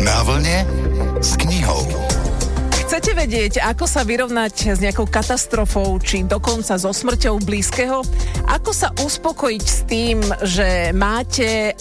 Na vlne s knihou. Chcete vedieť, ako sa vyrovnať s nejakou katastrofou, či dokonca so smrťou blízkeho? Ako sa uspokojiť s tým, že máte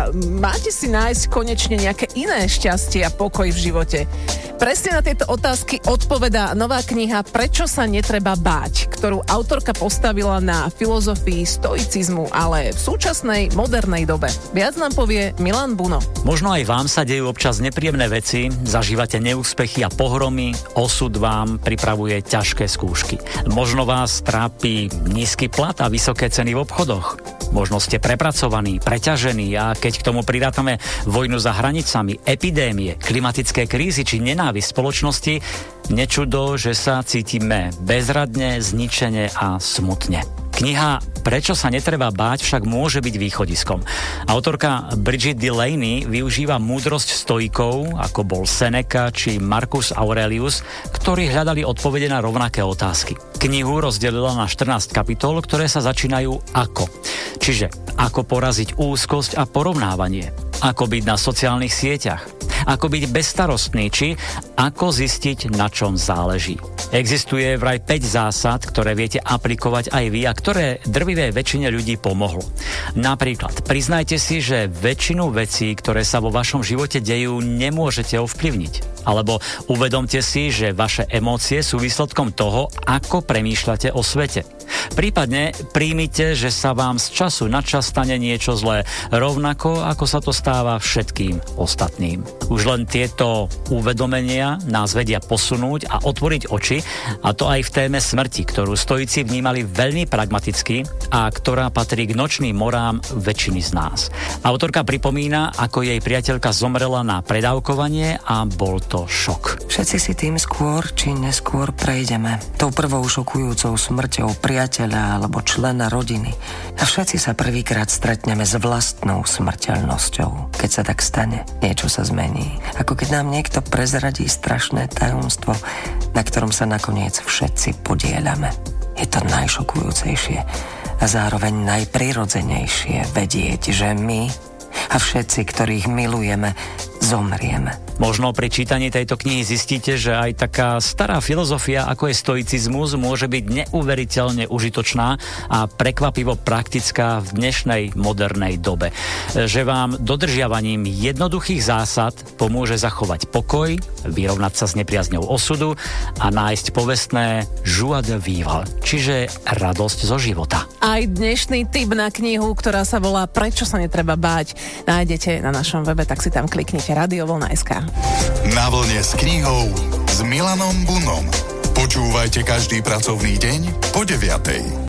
si nájsť konečne nejaké iné šťastie a pokoj v živote? Presne na tieto otázky odpovedá nová kniha Prečo sa netreba báť, ktorú autorka postavila na filozofii stoicizmu, ale v súčasnej modernej dobe. Viac nám povie Milan Buno. Možno aj vám sa dejú občas nepríjemné veci, zažívate neúspechy a pohromy, osud vám pripravuje ťažké skúšky. Možno vás trápi nízky plat a vysoké ceny v obchodoch. Možno ste prepracovaní, preťažení a keď k tomu prirátame vojnu za hranicami, epidémie, klimatické krízy či nenávisť spoločnosti, nečudo, že sa cítime bezradne, zničene a smutne. Kniha Prečo sa netreba báť však môže byť východiskom. Autorka Bridget Delaney využíva múdrosť stoikov, ako bol Seneca či Marcus Aurelius, ktorí hľadali odpovede na rovnaké otázky. Knihu rozdelila na 14 kapitol, ktoré sa začínajú ako. Čiže ako poraziť úzkosť a porovnávanie, ako byť na sociálnych sieťach, ako byť bezstarostný, či ako zistiť, na čom záleží. Existuje vraj 5 zásad, ktoré viete aplikovať aj vy a ktoré drvivej väčšine ľudí pomohlo. Napríklad, priznajte si, že väčšinu vecí, ktoré sa vo vašom živote dejú, nemôžete ovplyvniť. Alebo uvedomte si, že vaše emócie sú výsledkom toho, ako premýšľate o svete. Prípadne príjmite, že sa vám z času na čas stane niečo zlé, rovnako ako sa to stáva všetkým ostatným. Už len tieto uvedomenia nás vedia posunúť a otvoriť oči, a to aj v téme smrti, ktorú stoici vnímali veľmi pragmaticky a ktorá patrí k nočným morám väčšiny z nás. Autorka pripomína, ako jej priateľka zomrela na predávkovanie a bol to šok. Všetci si tým skôr či neskôr prejdeme. Tou prvou šokujúcou smrťou priateľa alebo člena rodiny. A všetci sa prvýkrát stretneme s vlastnou smrteľnosťou. Keď sa tak stane, niečo sa zmení. Ako keď nám niekto prezradí strašné tajomstvo, na ktorom sa nakoniec všetci podieľame. Je to najšokujúcejšie a zároveň najprirodzenejšie vedieť, že my a všetci, ktorých milujeme, zomrieme. Možno pri čítaní tejto knihy zistíte, že aj taká stará filozofia, ako je stoicizmus, môže byť neuveriteľne užitočná a prekvapivo praktická v dnešnej modernej dobe. Že vám dodržiavaním jednoduchých zásad pomôže zachovať pokoj, vyrovnať sa s nepriazňou osudu a nájsť povestné joie de vivre, čiže radosť zo života. Aj dnešný tip na knihu, ktorá sa volá Prečo sa netreba báť, nájdete na našom webe, tak si tam kliknite radiovlna.sk. Na vlne s knihou s Milanom Bunom. Počúvajte každý pracovný deň po 9:00.